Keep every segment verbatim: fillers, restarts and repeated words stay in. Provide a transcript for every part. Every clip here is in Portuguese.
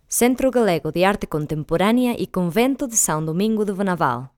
Centro Galego de Arte Contemporânea e Convento de São Domingo de Bonaval.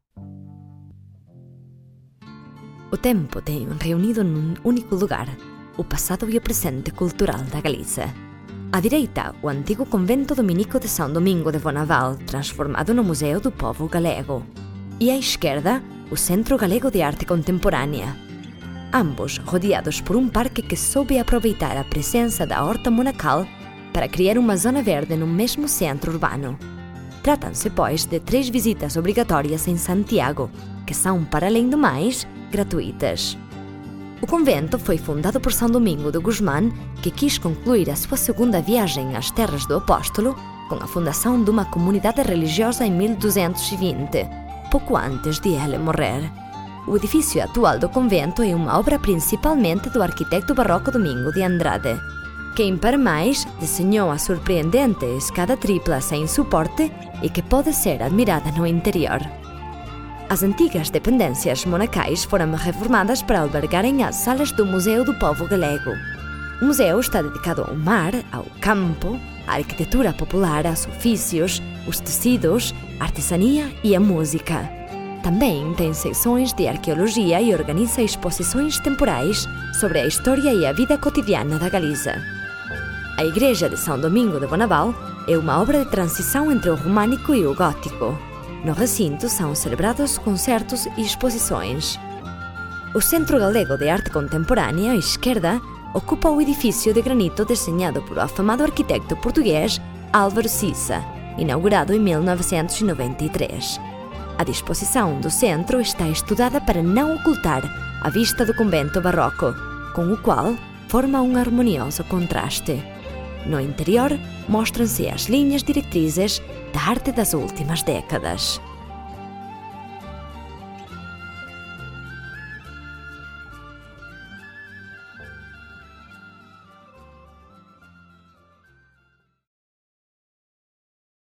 O tempo tem reunido num único lugar o passado e o presente cultural da Galiza. À direita, o antigo convento dominico de São Domingo de Bonaval, transformado no Museu do Povo Galego. E à esquerda, o Centro Galego de Arte Contemporânea. Ambos rodeados por um parque que soube aproveitar a presença da horta monacal para criar uma zona verde no mesmo centro urbano. Tratam-se, pois, de três visitas obrigatórias em Santiago, que são, para além do mais, gratuitas. O convento foi fundado por São Domingo de Gusmán, que quis concluir a sua segunda viagem às terras do apóstolo com a fundação de uma comunidade religiosa em mil duzentos e vinte, pouco antes de ele morrer. O edifício atual do convento é uma obra principalmente do arquiteto barroco Domingo de Andrade, quem, para mais, desenhou a surpreendente escada tripla sem suporte e que pode ser admirada no interior. As antigas dependências monacais foram reformadas para albergarem as salas do Museu do Povo Galego. O museu está dedicado ao mar, ao campo, à arquitetura popular, aos ofícios, os tecidos, a artesania e a música. Também tem secções de arqueologia e organiza exposições temporais sobre a história e a vida cotidiana da Galiza. A Igreja de São Domingo de Bonaval é uma obra de transição entre o românico e o gótico. No recinto são celebrados concertos e exposições. O Centro Galego de Arte Contemporânea, à esquerda, ocupa o edifício de granito desenhado por o afamado arquiteto português Álvaro Siza, inaugurado em mil novecentos e noventa e três. A disposição do centro está estudada para não ocultar a vista do convento barroco, com o qual forma um harmonioso contraste. No interior, mostram-se as linhas diretrizes da arte das últimas décadas.